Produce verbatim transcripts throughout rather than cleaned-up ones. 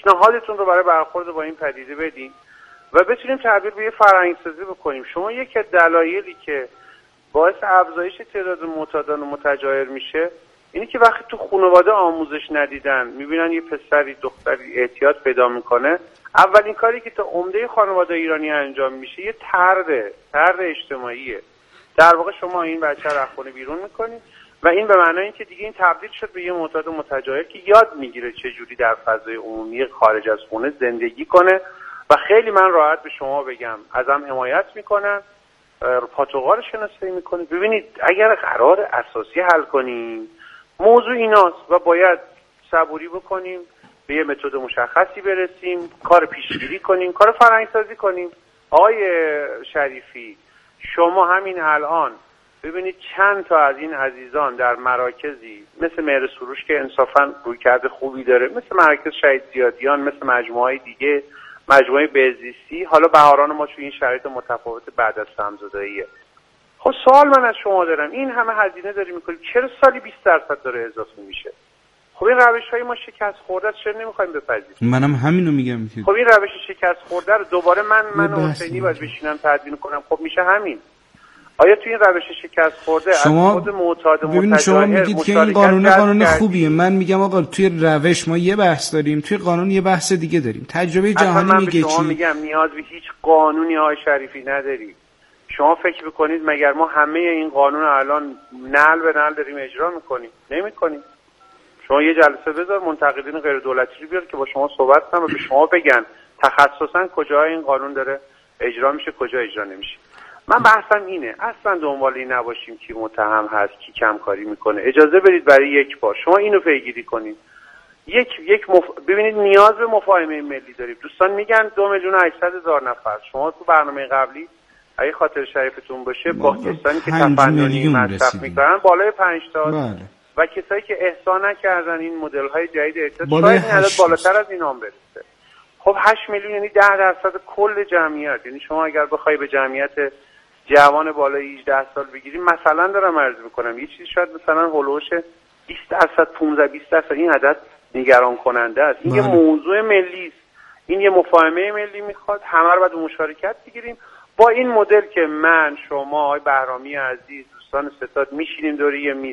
پیشنهادتون رو برای برخورد با این پدیده بدین و بتونیم تبدیل به یه فرهنگ‌سازی بکنیم. شما یکی از دلایلی که باعث افزایش تعداد معتادان و متجاهر میشه اینی که وقتی تو خانواده آموزش ندیدن، میبینن یه پسری دختری اعتیاد پیدا میکنه، اولین کاری که تا عمده خانواده ایرانی انجام میشه یه طرد طرد اجتماعیه. در واقع شما این بچه رو از خونه بیرون میکنید و این به معنای اینکه دیگه این تبدیل شد به یه معتاد متجاهر که یاد میگیره چه جوری در فضای عمومی خارج از خونه زندگی کنه و خیلی من راحت به شما بگم ازم حمایت میکنن، پاتوقار شناسایی میکنید. ببینید اگر قرار اساسی حل کنیم موضوع ایناست و باید صبوری بکنیم، به یه متد مشخصی برسیم، کار پیشگیری کنیم، کار فرهنگ‌سازی کنیم. آقای شریفی شما همین الان ببینید چند تا از این عزیزان در مراکزی مثل مهر سروش که انصافاً رویکرد خوبی داره، مثل مرکز شهید زیادیان، مثل مجموعه‌های دیگه، مجموعه بهزیستی، حالا بهاران ما توی این شرایط متفاوت بعد از سمزداییه. خب سوال من از شما دارم، این همه هزینه داری میکنیم، چرا سالی بیست درصد داره اضافه میشه؟ خب این روش‌های ما شکست خورده است، چرا نمیخوایم بپذیریم؟ منم همینو میگم. خب این روش شکست خورده رو دوباره من من حسینی باید بشینم تدوین کنم؟ خب میشه همین. آیا توی این روش شکست خورده شما از خود معتاد متجاهر شما میگید که این قانون قانون خوبیه، من میگم آقا توی روش ما یه بحث داریم، توی قانون یه بحث دیگه داریم. تجربه جهانی میگه چی؟ شما میگم نیاز به هیچ قانونی های شریفی نداری. شما فکر بکنید مگر ما همه این قانون الان نعل به نعل داریم اجرا میکنیم؟ نمیکنیم. شما یه جلسه بذار منتقدین غیر دولتی رو بیار که با شما صحبت کنن و به شما بگن تخصصا کجا این قانون داره اجرا میشه، کجا اجرا نمیشه. من بحثم اینه، اصلا دنبال این نباشیم کی متهم هست، کی کمکاری میکنه. اجازه بدید برای یک بار شما اینو پیگیری کنید. یک یک مف... ببینید نیاز به مفاهمه ملی داریم. دوستان میگن دو میلیون و هشتصد هزار نفر. شما تو برنامه قبلی اگه خاطر شریفتون باشه با کسانی که تفننی مصرف میکنن بالای پنج تا بله. و کسایی که احسان نکردن این مدل های جدید اعتیاد شاید این عدد بالاتر از این هم برسه. خب هشت میلیون یعنی ده درصد کل جمعیت. یعنی شما اگر بخوای به جمعیت جوان بالای هجده سال بگیریم، مثلا دارم عرض میکنم یه چیزی شاید مثلا هولوش بیست درصد پانزده بیست درصد، این عدد نگران کننده است. این بله. یه موضوع ملی است، این یه مفاهمه ملی میخواد، همه رو باید مشارکت بگیریم. با این مدل که من شما آقای بهرامی عزیز دوستان ستاد میشینیم دور یه میز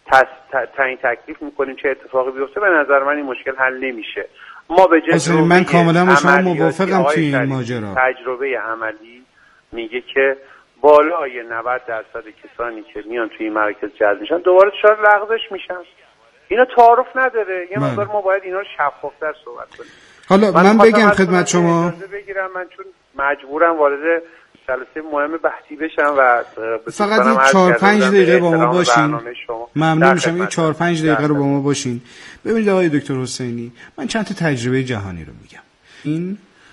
تعیین تکلیف میکنیم چه اتفاقی بیفته، به نظر من این مشکل حل نمیشه. ما به جای من کاملا با شما موافقم توی این ماجرا. تجربه عملی میگه که بالای نود درصد کسانی که میان توی این مراکز جذب میشن دوباره چرا لغزش میشن. اینا تعارف نداره. یه مقدار ما باید اینا رو شفاف‌تر صحبت کنیم. حالا من, من بگم خدمت شما، بگیرم من چون مجبورم وارد جلسه مهم بحثی بشم و فقط یه چهار پنج دقیقه با ما باشین. ممنون میشم یه چهار پنج دقیقه رو با ما باشین. ببینید آقای دکتر حسینی، من چند تا تجربه جهانی رو میگم. این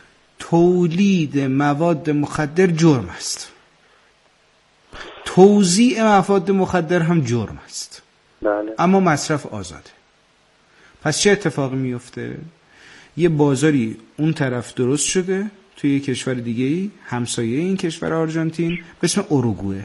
تولید مواد مخدر جرم است، توزیع مواد مخدر هم جرم است، بله. اما مصرف آزاده. پس چه اتفاقی میفته؟ یه بازاری اون طرف درست شده توی یه کشور دیگه‌ای همسایه این کشور آرژانتین به اسم اوروگوئه.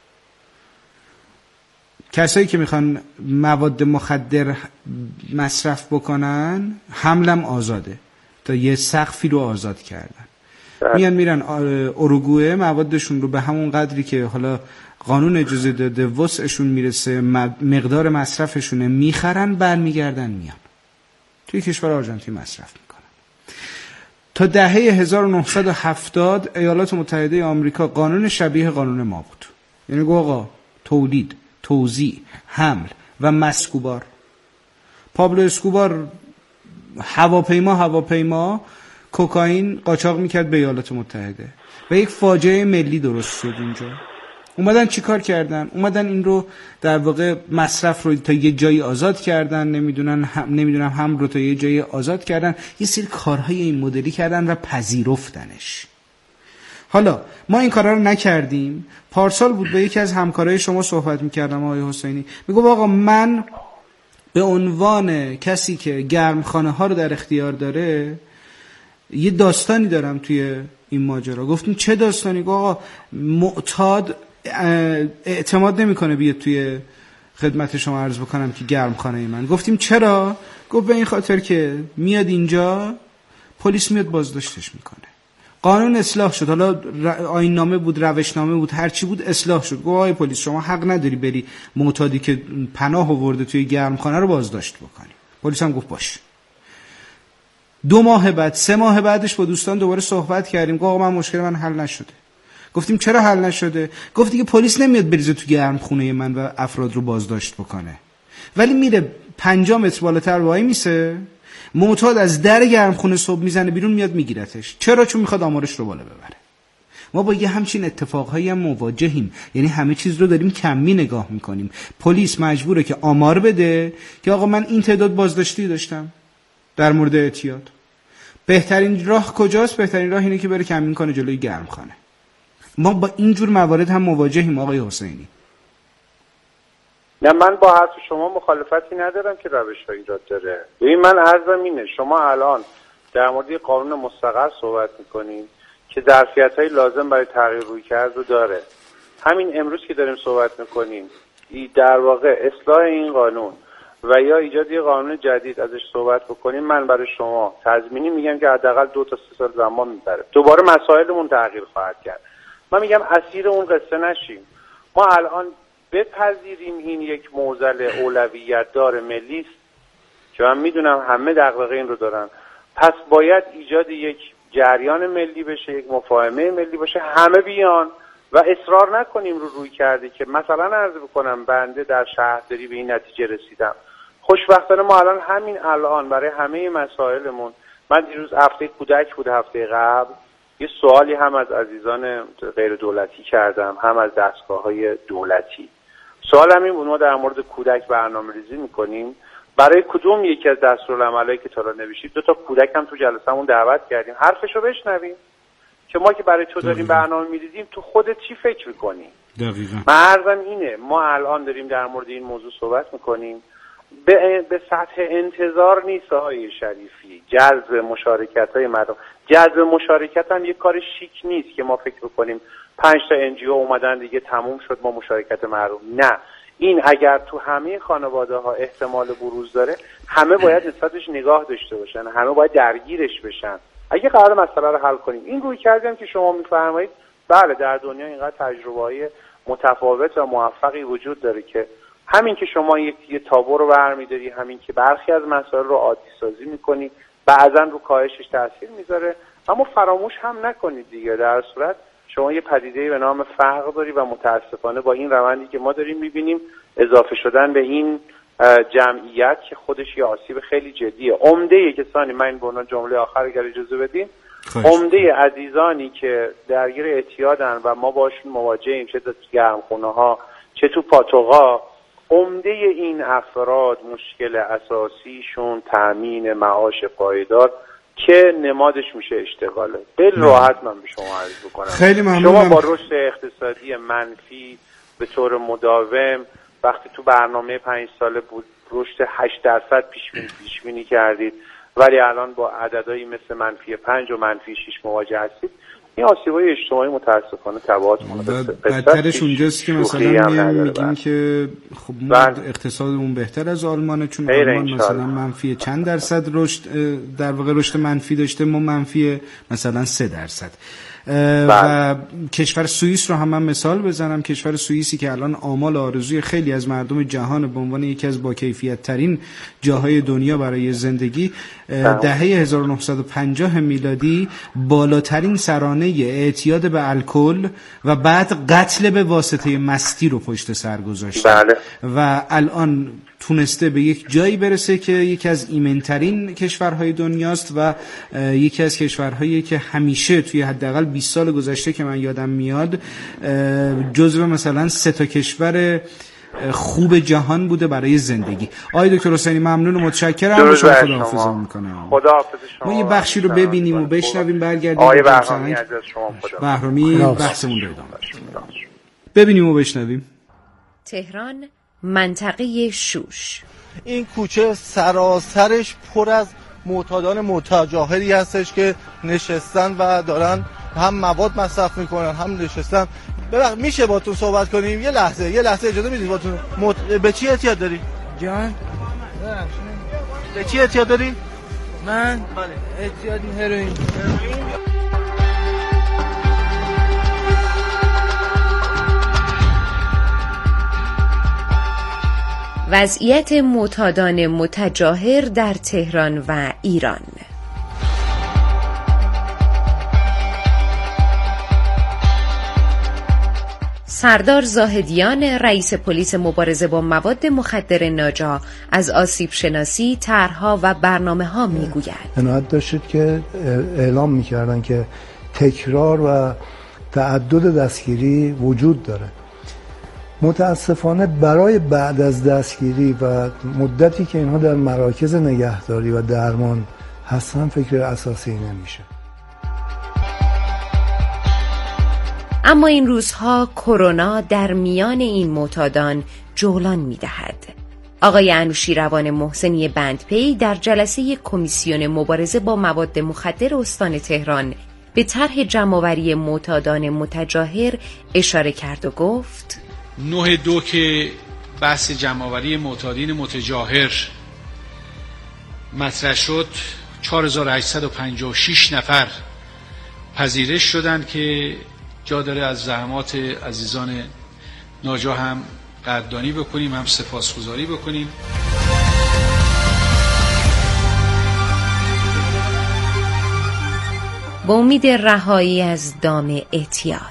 کسایی که میخوان مواد مخدر مصرف بکنن حملم آزاده، تا یه سقفی رو آزاد کردن. میان میرن اوروگوئه موادشون رو به همون قدری که حالا قانون اجازه داده وسعشون میرسه مقدار مصرفشونه میخرن، برمیگردن میان توی کشور آرژانتین مصرف میکنن. تا دهه هزار و نهصد و هفتاد ایالات متحده آمریکا قانون شبیه قانون ما بود. یعنی گو آقا تولید، توزیع، حمل و مسکوبار. پابلو اسکوبار هواپیما هواپیما کوکائین قاچاق میکرد به ایالات متحده و یک فاجعه ملی درست شد اونجا. اومدن چیکار کردن؟ اومدن این رو در واقع مصرف رو تا یه جایی آزاد کردن، نمیدونن هم نمیدونم هم رو تا یه جایی آزاد کردن، یه سری کارهای این مدلی کردن و پذیرفتنش. حالا ما این کارا رو نکردیم. پارسال بود به یکی از همکارای شما صحبت میکردم آقای حسینی، میگم آقا من به عنوان کسی که گرمخانه ها رو در اختیار داره یه داستانی دارم توی این ماجرا. گفتیم چه داستانی؟ گفت آقا معتاد اعتماد نمیکنه بیاد توی خدمت شما عرض بکنم که گرمخانه من. گفتیم چرا؟ گفت به این خاطر که میاد اینجا پلیس میاد بازداشتش میکنه. قانون اصلاح شد، حالا آیین نامه بود، روش نامه بود، هر چی بود اصلاح شد. گفت آقای پلیس شما حق نداری بری معتادی که پناه آورده توی گرمخانه رو بازداشت بکنی. پلیس هم گفت باش. دو ماه بعد، سه ماه بعدش با دوستان دوباره صحبت کردیم. گفت آقا من مشکل من حل نشده. گفتیم چرا حل نشده؟ گفت دیگه پلیس نمیاد بریزه تو گرمخونه من و افراد رو بازداشت بکنه، ولی میره پنجاه متر بالاتر وای میسه، معتاد از در گرمخونه صبح میزنه بیرون، میاد میگیرتش. چرا؟ چون میخواد آمارش رو بالا ببره. ما با یه همچین اتفاقهایی هم مواجهیم، یعنی همه چیز رو داریم کمی نگاه میکنیم. پلیس مجبوره که آمار بده که آقا من این تعداد بازداشتی داشتم در مورد اعتیاد. بهترین راه کجاست؟ بهترین راه اینه که بره کمین کنه جلوی گرمخانه. ما با این جور موارد هم مواجهیم آقای حسینی. نه من با حرف شما مخالفتی ندارم که روش ها ایجاد داره. ببین من عرضم اینه، شما الان در مورد قانون مستقر صحبت میکنیم که ظرفیت های لازم برای تغییر رویکرد رو داره. همین امروز که داریم صحبت میکنیم در واقع اصلاح این قانون و یا ایجاد یه قانون جدید ازش صحبت بکنیم، من برای شما تضمینی میگم که حداقل دو تا سه سال زمان میبره. دوباره مسائلمون تغییر خواهد کرد. من میگم اسیر اون قصه نشیم. ما الان بپذیریم این یک معضل اولویت دار ملی است که من میدونم همه دغدغه این رو دارن، پس باید ایجاد یک جریان ملی بشه، یک مفاهمه ملی باشه، همه بیان و اصرار نکنیم رو روی کرده که مثلا عرض بکنم بنده در شهرداری به این نتیجه رسیدم. خوشبختانه ما الان همین الان برای همه مسائلمون، من دیروز هفته کودک بود هفته قبل، یه سوالی هم از عزیزان غیر دولتی کردم هم از دستگاه‌های دولتی. سوالم این بود ما در مورد کودک برنامه‌ریزی می‌کنیم، برای کدوم یکی از دستورالعملایی که تا الان نوشتید دو تا کودک هم تو جلسه‌مون دعوت کردیم حرفشو بشنویم که ما که برای تو داریم برنامه می‌ریزیم تو خودت چی فکر می‌کنی؟ دقیقاً. من عرضم اینه ما الان داریم در مورد این موضوع صحبت می‌کنیم، به به سطح انتظار نیست آقای شریفی جذب مشارکت‌های مردم. جذب مشارکت هم یک کار شیک نیست که ما فکر بکنیم پنج تا ان جی او اومدن دیگه تموم شد ما مشارکت مردم. نه، این اگر تو همه خانواده ها احتمال بروز داره همه باید نسبتش نگاه داشته باشن، همه باید درگیرش بشن اگه قرار مسئله رو حل کنیم. این روی کردیم که شما میفرمایید بله در دنیا اینقدر تجربه‌های متفاوت و موفقی وجود داره که همین که شما یک یه تابو رو برمی‌داری، همین که برخی از مسائل رو عادی سازی می‌کنی، بعضا رو کاهشش تاثیر میذاره. اما فراموش هم نکنید دیگه در صورت شما یه پدیده‌ای به نام فقر داری و متاسفانه با این روندی که ما داریم می‌بینیم اضافه شدن به این جمعیت که خودش یه آسیب خیلی جدیه. عمده کسانی، من به عنوان جمله آخر اگر اجازه بدین، عمده عزیزانی که درگیر اعتیادن و ما باشون مواجهیم چه تو گرمخونه‌ها چه تو پاتوقا، عمده این افراد مشکل اساسیشون تامین معاش پایدار که نمادش میشه اشتغاله. دل راحت من به شما عرض بکنم خیلی ممنونم. شما با رشد اقتصادی منفی به طور مداوم وقتی تو برنامه پنج ساله بود رشد هشت درصد پیش بینی کردید ولی الان با عددهایی مثل منفی پنج و منفی شش مواجه هستید، این آسیب‌های اجتماعی متاسفانه تبعات مونده. بدترش اونجاست که مثلا میگیم که خب ما اقتصادمون بهتر از آلمانه چون آلمان مثلا منفی چند درصد رشد در واقع رشد منفی داشته، ما منفی مثلا سه درصد. و کشور سوئیس رو هم من مثال بزنم، کشور سوئیسی که الان آمال آرزوی خیلی از مردم جهان به عنوان یکی از با کیفیت ترین جاهای دنیا برای زندگی، دهه هزار و نهصد و پنجاه میلادی بالاترین سرانه اعتیاد به الکل و بعد قتل به واسطه مستی رو پشت سر گذاشته. بله. و الان تونسته به یک جایی برسه که یکی از ایمنترین کشورهای دنیاست و یکی از کشورهایی که همیشه توی حداقل بیست سال گذشته که من یادم میاد جزو مثلا سه تا کشور خوب جهان بوده برای زندگی. آقای دکتر حسینی ممنون و متشکرم. با شما خداحافظی میکنم. خداحافظ شما. ما یه بخشی رو ببینیم و بشنویم برگردیم. آقای بهرامی از شما خدا. بهرامی بحثمون رو ادامه ببینیم و بشنویم. تهران، منطقه شوش. این کوچه سراسرش پر از معتادان متجاهلی هستش که نشستن و دارن هم مواد مصرف میکنن هم نشستن. ببخ میشه با تو صحبت کنیم یه لحظه یه لحظه اجازه میدید با تو مت... به چی احتیاج داری؟ جان به چی احتیاج داری؟ من اعتیاد هروئین. وضعیت معتادان متجاهر در تهران و ایران. سردار زاهدیان رئیس پلیس مبارزه با مواد مخدر ناجا از آسیب شناسی، طرح‌ها و برنامه‌ها می‌گوید. عنایت داشتید که اعلام می‌کردن که تکرار و تعدد دستگیری وجود داره. متاسفانه برای بعد از دستگیری و مدتی که اینها در مراکز نگهداری و درمان هستن فکر اساسی نمیشه. اما این روزها کرونا در میان این معتادان جولان می‌دهد. آقای انوشیروان محسنی بندپی در جلسه کمیسیون مبارزه با مواد مخدر استان تهران به طرح جمع‌آوری معتادان متجاهر اشاره کرد و گفت: نه دو که بحث جمع‌آوری معتادین متجاهر مطرح شد، چهار هزار و هشتصد و پنجاه و شش نفر پذیرش شدند که جا داره از زحمات عزیزان ناجا هم قدردانی بکنیم، هم سپاسگزاری بکنیم. با امید رهایی از دام اعتیاد.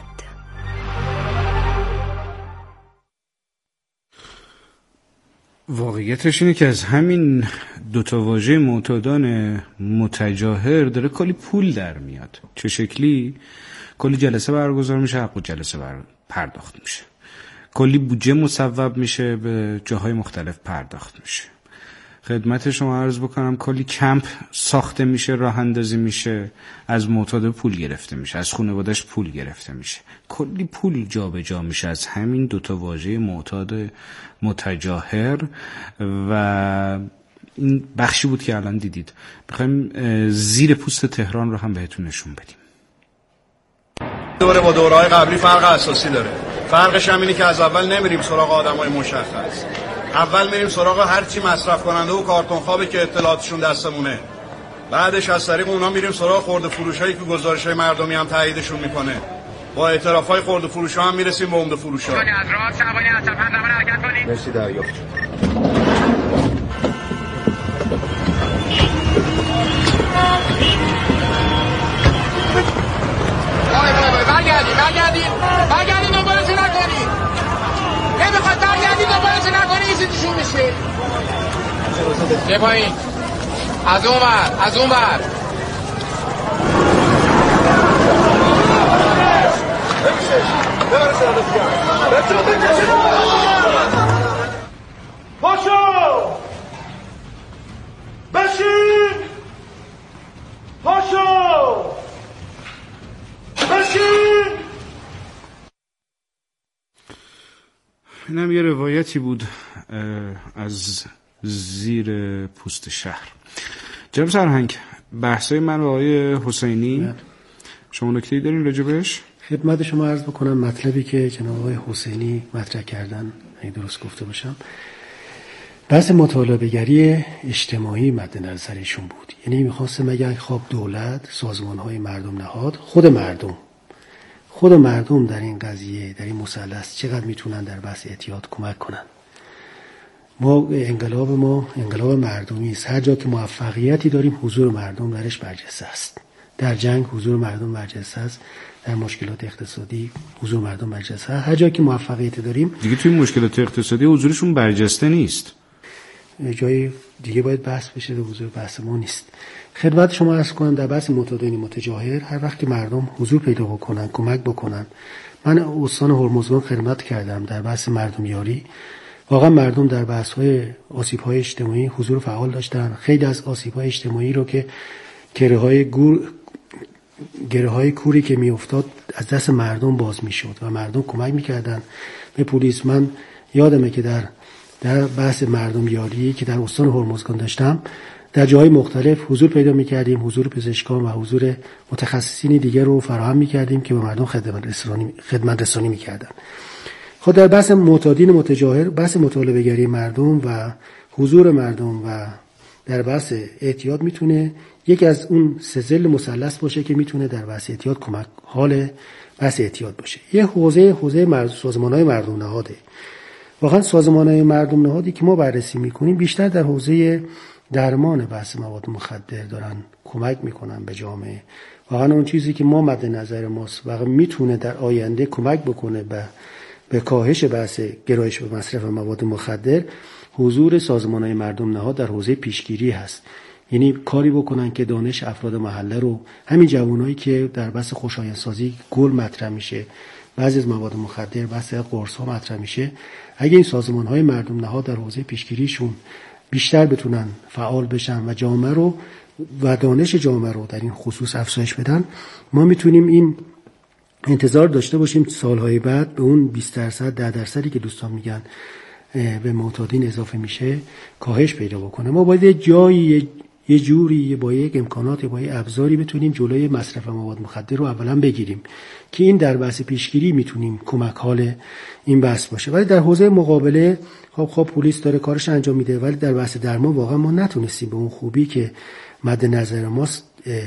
واقعیتش اینه که از همین دوتا واژه معتادان متجاهر داره کلی پول در میاد. چه شکلی؟ کلی جلسه برگزار میشه، حق جلسه بر پرداخت میشه، کلی بودجه مصوب میشه، به جاهای مختلف پرداخت میشه. خدمت شما عرض بکنم کلی کمپ ساخته میشه، راه اندازی میشه، از معتاد پول گرفته میشه، از خانواده‌اش پول گرفته میشه، کلی پول جابجا جا میشه از همین دوتا واژه معتاد متجاهر. و این بخشی بود که الان دیدید. میخوایم زیر پوست تهران رو هم بهتون نشون بدیم. دوره با دوره‌های قبلی فرق اساسی داره. فرقش هم اینه که از اول نمیریم سراغ آدمای مشخص. اول میریم سراغ هر چی مصرف کننده و کارتون خوابی که اطلاعاتشون دستمونه. بعدش از طریق اونا میریم سراغ خرده فروشایی که گزارش‌های مردمی هم تاییدشون میکنه. با اعترافای خرده فروشا هم میرسیم به عمده فروشا. از راه شبانی از چپن زمان حرکت کنید. مرسی دریافت شد. وای وای وای برگردید برگردید برگردید دنبالشون نکنید. نمیخواد برگردید دنبالشون نکنید یه چیزشون میشه. چه پایین؟ از اون بر از اون بر پاشو بشین پاشو بشین. اینم یه روایتی بود از زیر پوست شهر. جناب سرهنگ، بحثای من و آقای حسینی شما نکته‌ای دارین راجبش؟ خدمت شما عرض بکنم مطلبی که جناب آقای حسینی مطرح کردن اگه درست گفته باشم بحث مطالبه‌گری اجتماعی مد نظر ایشون بود. یعنی می‌خواستم اگر خواب دولت، سازمان‌های مردم نهاد، خود مردم خود مردم در این قضیه در این مثلث چقدر میتونن در بحث اعتیاد کمک کنن. ما انقلاب ما انقلاب مردمی است. هر جا که موفقیتی داریم حضور مردم درش برجسته است. در جنگ حضور مردم برجسته است، در مشکلات اقتصادی حضور مردم برجسته است. هر جا که موفقیت داریم دیگه توی مشکلات اقتصادی حضورشون برجسته نیست. جای دیگه باید بحث بشه، در حضور بحث ما نیست. خدمت شما عرض کنم در بحث معتادین متجاهر هر وقت که مردم حضور پیدا بکنن، کمک بکنن. من استان هرمزگان خدمت کردم در بحث مردم یاری. واقعا مردم در بحث‌های آسیب‌های اجتماعی حضور فعال داشتن. خیلی از آسیب‌های اجتماعی رو که گره‌های گور گره‌های کوری که میافتاد از دست مردم باز میشد و مردم کمک میکردن به پلیس. من یادمه که در در بحث مردم یاری که در استان هرمزگان داشتم در جاهای مختلف حضور پیدا میکردیم، حضور پزشکان و حضور متخصصین دیگر رو فراهم میکردیم که به مردم خدمت رسانی خدمت رسانی میکردن. خود در بحث معتادین متجاهر، بحث مطالبه‌گری مردم و حضور مردم و در بحث اعتیاد میتونه یکی از اون سلسله مثلث باشه که میتونه در بحث اعتیاد کمک حال بحث اعتیاد باشه. یه حوزه حوزه مرد... سازمان‌های مردم نهاده. واقعا سازمان‌های مردم نهادی که ما بررسی میکنیم بیشتر در حوزه درمان بحث مواد مخدر دارن کمک میکنن به جامعه. واقعا اون چیزی که ما مد نظر ماست واقعا میتونه در آینده کمک بکنه به به کاهش بحث گرایش به مصرف مواد مخدر، حضور سازمان‌های مردم نهاد در حوزه پیشگیری هست. یعنی کاری بکنن که دانش افراد محله رو، همین جوانایی که در بحث خوشایندسازی گل مطرح میشه، بعضی از مواد مخدر، بحث قرص ها مطرح میشه، اگه این سازمان‌های مردم نهاد در حوزه پیشگیریشون بیشتر بتونن فعال بشن و جامعه رو و دانش جامعه رو در این خصوص افزایش بدن، ما میتونیم این انتظار داشته باشیم سالهای بعد به اون بیست درصد ده درصدی که دوستان میگن به معتادین اضافه میشه کاهش پیدا بکنه. ما باید جایی یه جوری با یک امکانات با یک ابزاری بتونیم جلوی مصرف مواد مخدر رو اولا بگیریم که این در بحث پیشگیری میتونیم کمک حال این بحث باشه. ولی در حوزه مقابله خب خب پلیس داره کارش انجام میده، ولی در بحث درمان واقعا ما نتونستیم به اون خوبی که مد نظر ماست.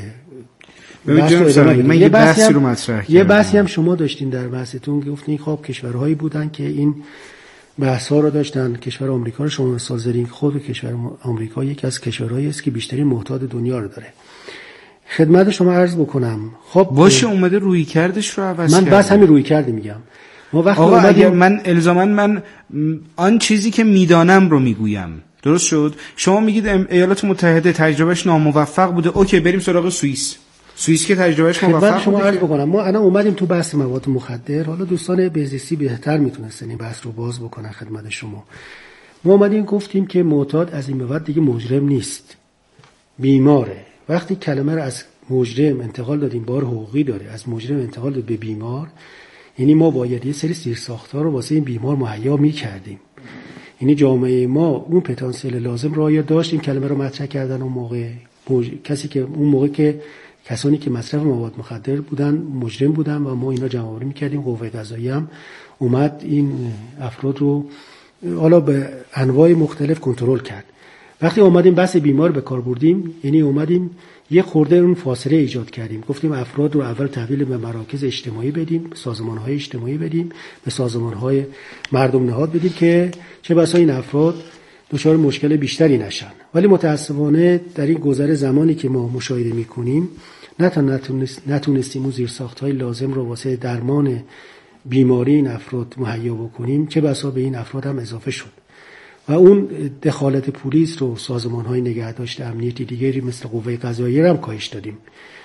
من یه بحثی رو مطرح کردم. یه بحثی هم شما داشتین در بحثتون گفتین خب کشورهایی بودن که این بحث ها رو داشتن. کشور آمریکا رو شما مثال زدین. خود کشور آمریکا یکی از کشورهایی است که بیشترین معتاد دنیا رو داره. خدمت شما عرض بکنم خب باشه اومده روی کردش رو عوض من بس همین روی کرده میگم. ما وقتی آقا اگر من الزاما من آن چیزی که میدانم رو میگویم، درست شد؟ شما میگید ایالات متحده تجربهش ناموفق بوده، اوکی بریم سراغ سوئیس. سوئیس که تجربهش موفق شما عرض بکنم. ما الان اومدیم تو بحث مواد مخدر. حالا دوستان بهزیستی بهتر میتونستن این بحث رو باز بکنن خدمت شما. ما اومدیم گفتیم که معتاد از این به بعد دیگه مجرم نیست، بیماره. وقتی کلمه رو از مجرم انتقال دادیم، بار حقوقی داره، از مجرم انتقال داد به بیمار، یعنی ما باید یه سری زیرساخت‌ها رو واسه این بیمار مهیا می‌کردیم. یعنی جامعه ما اون پتانسیل لازم رو آیا داشت این کلمه رو مطرح کردن اون موقع؟ مج... کسی که اون موقع که کسانی که مصرف مواد مخدر بودن مجرم بودن و ما اینا جمع‌آوری می‌کردیم، قوه قضاییه هم اومد این افراد رو حالا به انواع مختلف کنترل کرد. وقتی اومدیم بحث بیمار به کار بردیم، یعنی اومدیم یه خورده اون فاصله ایجاد کردیم. گفتیم افراد رو اول تحویل به مراکز اجتماعی بدیم، به سازمان‌های اجتماعی بدیم، به سازمان‌های مردم نهاد بدیم که چه بسا این افراد دچار مشکل بیشتری نشن. ولی متاسفانه در این گذر زمانی که ما مشاهده می‌کنیم نه تنها نتونستیم اون زیرساخت‌های لازم رو واسه درمان بیماری این افراد مهیا بکنیم، چه بسا به این افراد هم اضافه شد. و اون دخالت پلیس رو سازمان‌های نگهداشت امنیتی دیگری مثل قوه قضاییه هم کاهش دادیم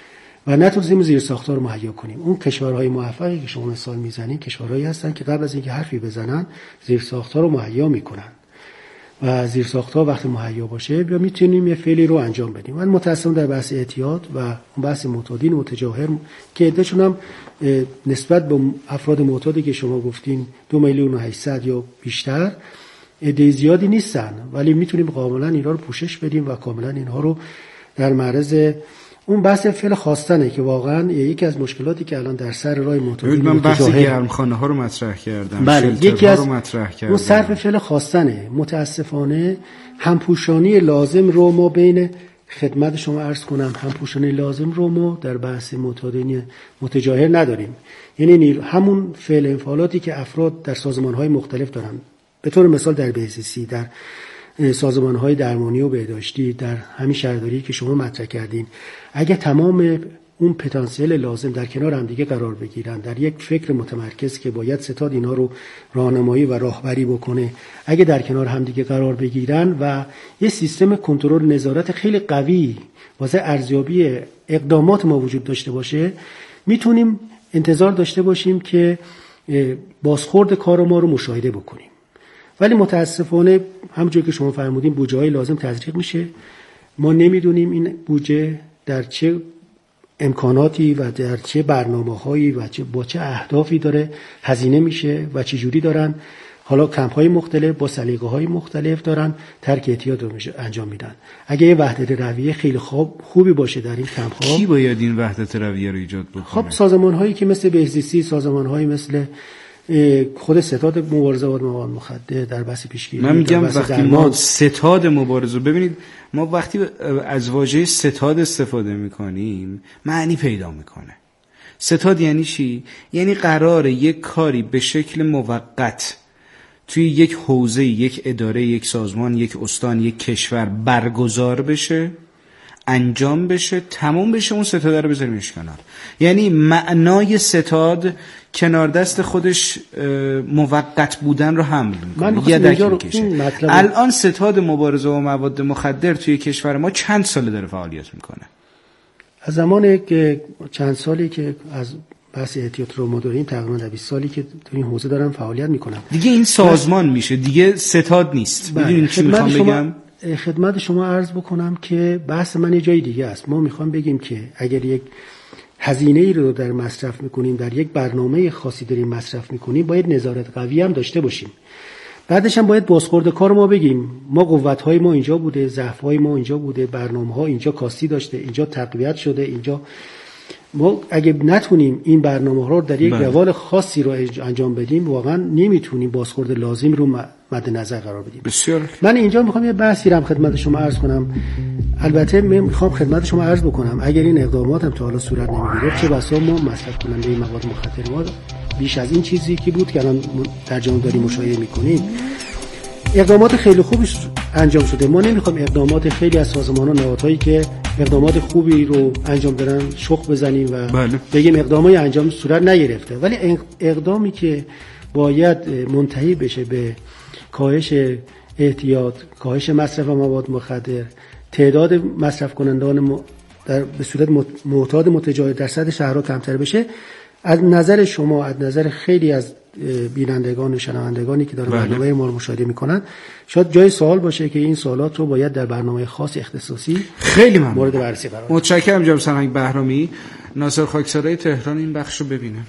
و نتونستیم زیرساخت‌ها رو مهیا کنیم. اون کشورهای موفقی که شما مثال میزنید کشورهایی هستن که قبل از اینکه حرفی بزنن زیرساخت‌ها رو مهیا میکنن و زیرساخت‌ها وقتی مهیا باشه بیا میتونیم یه فعلی رو انجام بدیم. من متأسفم در بحث اعتیاد و اون بحث معتادین متجاهر که عده‌شون هم نسبت به افراد معتادی که شما گفتین دو میلیون و هشتصد یا بیشتر عده زیادی نیستن، ولی میتونیم کاملا اینا رو پوشش بدیم و کاملا اینها رو در معرض اون بحث فعل خواستنه که واقعا یکی از مشکلاتی که الان در سر راه معتادین من بحث گرمخانه ها رو مطرح کردم، بله یکی از رو مطرح کردم. اون صرف فعل خواستنه. متاسفانه همپوشانی لازم رو ما بین خدمت شما عرض کنم همپوشانی لازم رو ما در بحث معتادین متجاهر نداریم. یعنی همون فعل انفعالاتی که افراد در سازمان‌های مختلف دارن، به طور مثال در بهزیستی، در سازمان‌های درمانی و بهداشتی، در همین شهرداری که شما مطرح کردین، اگه تمام اون پتانسیل لازم در کنار هم دیگه قرار بگیرن، در یک فکر متمرکز که باید ستاد اینا رو راهنمایی و راهبری بکنه، اگه در کنار هم دیگه قرار بگیرن و یه سیستم کنترل نظارت خیلی قوی واسه ارزیابی اقدامات ما وجود داشته باشه، میتونیم انتظار داشته باشیم که بازخورد کار ما رو مشاهده بکنیم. ولی متاسفانه همونجوری که شما فرمودین بودجه‌های لازم تزریق میشه. ما نمیدونیم این بودجه در چه امکاناتی و در چه برنامه‌هایی و چه با چه اهدافی داره هزینه میشه و چه جوری دارن حالا کمپ‌های مختلف با سلیقه‌های مختلف دارن ترک اعتیاد رو انجام میدن. اگه یه وحدت رویه خیلی خوب خوبی باشه در این کمپ‌ها، کی باید این وحدت رویه رو ایجاد بکنه؟ خب سازمان‌هایی که مثل بهزیستی، سازمان‌هایی مثل خود ستاد مبارزه با مواد مخدر در بحث پیشگیری. من میگم وقتی ما ستاد مبارزه، ببینید ما وقتی از واژه ستاد استفاده میکنیم معنی پیدا میکنه. ستاد یعنی چی؟ یعنی قراره یک کاری به شکل موقت توی یک حوزه، یک اداره، یک سازمان، یک استان، یک کشور برگزار بشه، انجام بشه، تموم بشه، اون ستاد رو بذاریمش کنار. یعنی معنای ستاد کنار دست خودش موقت بودن رو حمل میکنه، یدک میکشه. الان ستاد مبارزه با مواد مخدر توی کشور ما چند ساله داره فعالیت میکنه؟ از زمان که چند سالی که از بحث احتیاط رو ما داریم، تقریبا بیست سالی که تو این حوزه دارم فعالیت میکنم. دیگه این سازمان میشه، دیگه ستاد نیست. میدونید چی میخوام بگم؟ خدمت شما عرض بکنم که بحث من یه جای دیگه است. ما میخوام بگیم که اگر یک هزینه ای رو در مصرف میکنیم، در یک برنامه خاصی داریم مصرف میکنیم، باید نظارت قوی هم داشته باشیم. بعدش هم باید بازخورد کار ما بگیم. ما قوت‌های ما اینجا بوده، ضعف‌های ما اینجا بوده، برنامه‌ها اینجا کاستی داشته، اینجا تقویت شده، اینجا ما اگه نتونیم این برنامه‌ها رو در یک روال خاصی رو انجام بدیم، واقعا نمیتونیم بازخورد لازم رو مد نظر قرار بدیم. بسیار. من اینجا میخوام یه بحثی رو خدمت شما عرض کنم. البته من میخوام خدمت شما عرض بکنم اگر این اقدامات هم تا حالا صورت نمیگیره، چه بسا ما مصرف کننده این مواد مخدر ما بیش از این چیزی که بود که الان در جهان داریم مشاهده میکنیم، اقدامات خیلی خوبی انجام شده. ما نمیخوام اقدامات خیلی از سازمان‌ها، نهادهایی که اقدامات خوبی رو انجام دارن شخ بزنیم و بله. بگیم اقدامای انجام صورت نگرفته، ولی اقدامی که باید منتهی بشه به کاهش احتیاط، کاهش مصرف مواد مخدر، تعداد مصرف کنندگان در به صورت معتاد متجاوز در سطح شهرها کمتر بشه، از نظر شما، از نظر خیلی از بینندگان و شنوندگانی که دارن برنامه ما رو مشاهده میکنن، شاید جای سوال باشه که این سوالات رو باید در برنامه خاص اختصاصی خیلی ممنون مورد بررسی قرار بدیم. متشکرم جناب سرهنگ بهرامی. ناصر خاکسارای تهران این بخش رو ببینن.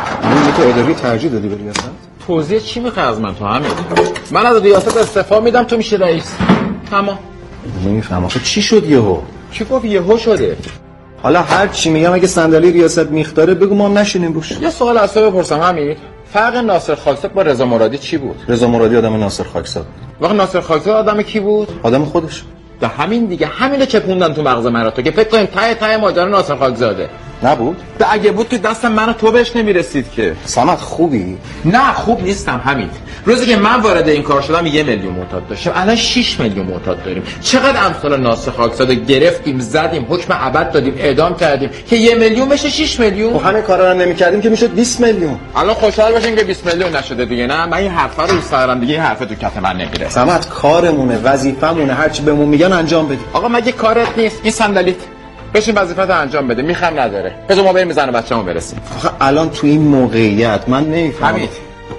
من تو اداری ترجیح دادی به ریاست؟ توضیح چی میخوای از من تو همین؟ من از ریاست استعفا میدم، تو میشی رئیس. تمام. نمیفهمم آخه چی شد یهو؟ چی گفت یهو شده؟ حالا هر چی میگم اگه صندلی ریاست میخداره بگو ما هم نشینیم روش. یه سوال از تو بپرسم همین. فرق ناصر خاکزاد با رضا مرادی چی بود؟ رضا مرادی آدم ناصر خاکزاد. واقعا ناصر خاکزاد آدم کی بود؟ آدم خودش. ده همین دیگه، همینو چپوندن تو مغز من تو که فکر کنیم ته ته ماجرا ناصر خاکزاده. نبود؟ ده اگه بود که دست من و تو بهش نمیرسید که. صمد خوبی؟ نه خوب نیستم همین. روزی که من وارد این کار شدم یه میلیون معتاد داشتم، الان شش میلیون معتاد داریم. چقدر امثال ناصر خاکزاده گرفتیم، زدیم، حکم ابد دادیم، اعدام کردیم که یه میلیون بشه شش میلیون. خب همین کارا رو نمی‌کردیم که میشد بیست میلیون. الان خوشحال باشین که بیست میلیون نشده دیگه. نه من این حرفا رو دوست دارم دیگه، این حرف تو کف من نمیره. صمد کارمونه، وظیفمونه، هر چی بهمون میگن انجام بدیم. آقا مگه کارت نیست این صندلیت؟ بشین وظیفت انجام بده. میخوام نداره. بذار ما بریم میزنه بچه‌مون برسیم. آخه الان تو این موقعیت من نمیفهمم. حمید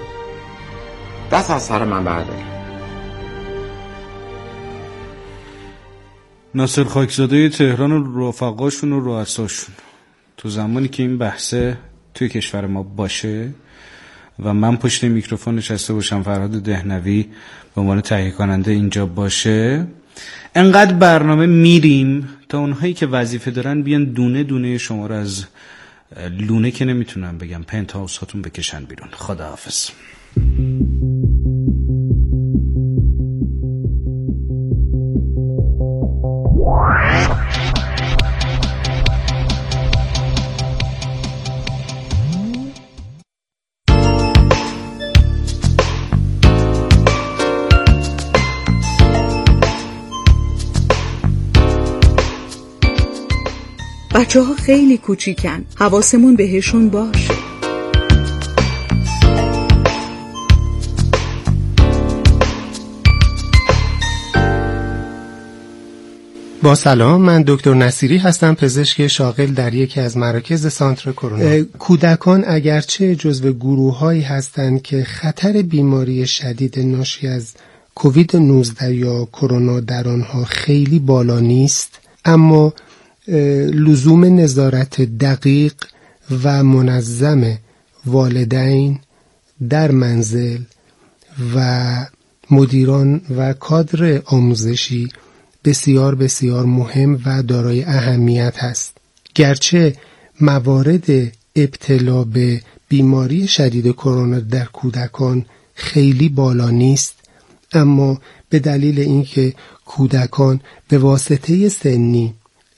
دست از سر من بردار. ناصر خاکزاده تهران و رفقاشون و رؤساشون تو زمانی که این بحثه توی کشور ما باشه و من پشت میکروفون نشسته باشم، فرهاد دهنوی به عنوان تهیه کننده اینجا باشه، انقدر برنامه میریم تا اونهایی که وظیفه دارن بیان دونه دونه شما رو از لونه که نمیتونم بگم پنتهاوس هاتون بکشن بیرون. خداحافظ. بچه ها خیلی کوچیکن، حواسمون بهشون باش. با سلام، من دکتر نصیری هستم، پزشک شاغل در یکی از مراکز سانتر کرونا. کودکان اگرچه جزو گروه‌هایی هستند که خطر بیماری شدید ناشی از کووید نوزده یا کرونا در آنها خیلی بالا نیست، اما لزوم نظارت دقیق و منظم والدین در منزل و مدیران و کادر آموزشی بسیار بسیار مهم و دارای اهمیت است. گرچه موارد ابتلا به بیماری شدید کرونا در کودکان خیلی بالا نیست، اما به دلیل اینکه کودکان به واسطه سنی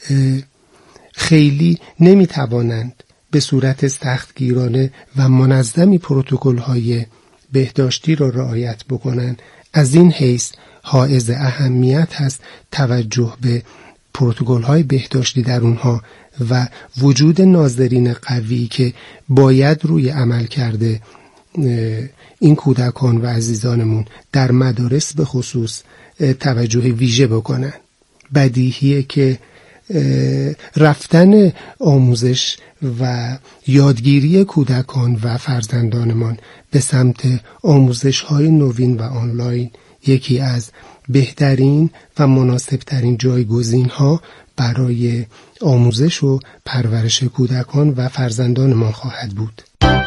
خیلی نمیتوانند به صورت سختگیرانه و منظمی پروتکل‌های بهداشتی را رعایت بکنند، از این حیث حائز اهمیت هست توجه به پروتکل‌های بهداشتی در اونها و وجود ناظرین قوی که باید روی عمل کرده این کودکان و عزیزانمون در مدارس به خصوص توجه ویژه بکنن. بدیهیه که رفتن آموزش و یادگیری کودکان و فرزندانمان به سمت آموزش‌های نوین و آنلاین یکی از بهترین و مناسبترین جایگزین‌ها برای آموزش و پرورش کودکان و فرزندانمان خواهد بود.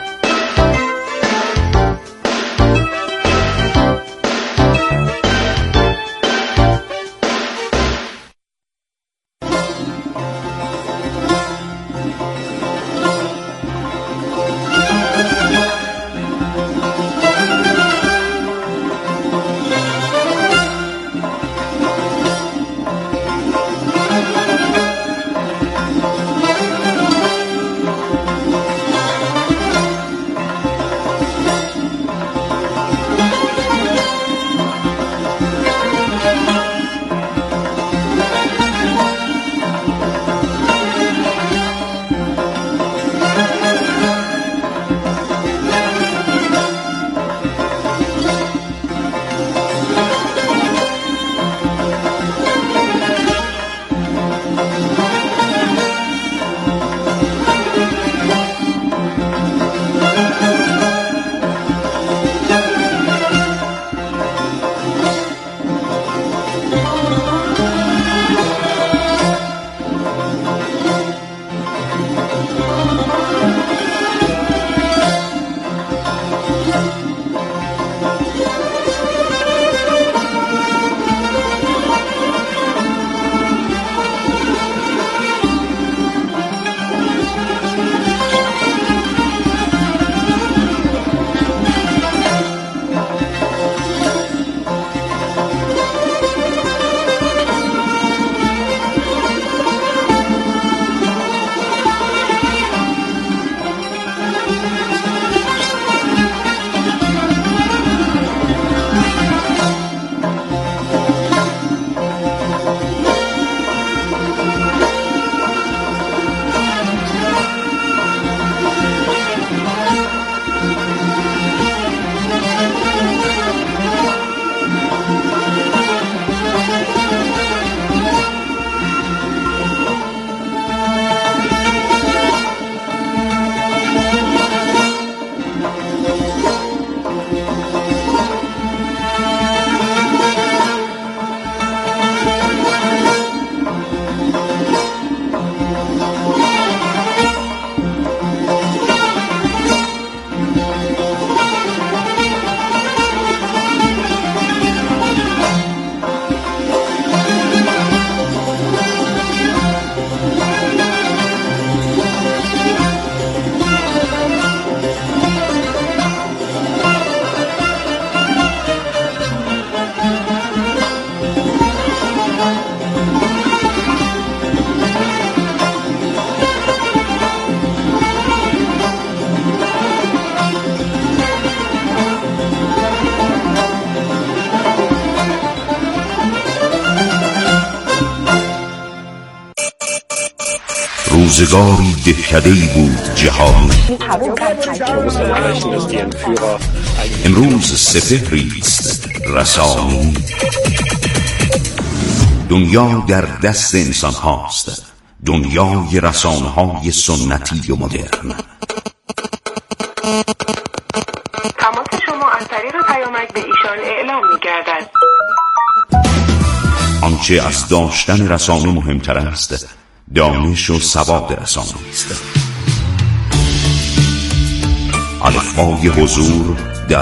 روزگاری دهکده‌ای بود جهان، امروز سپهری است رسانی. دنیا در دست انسان هاست، دنیای رسانه های سنتی و مدرن. تماس شما از طریق پیامک به ایشان اعلام می‌گردد. آنچه از داشتن رسانه مهمتر است، دانش و سواد رسانه است. الفبای حضور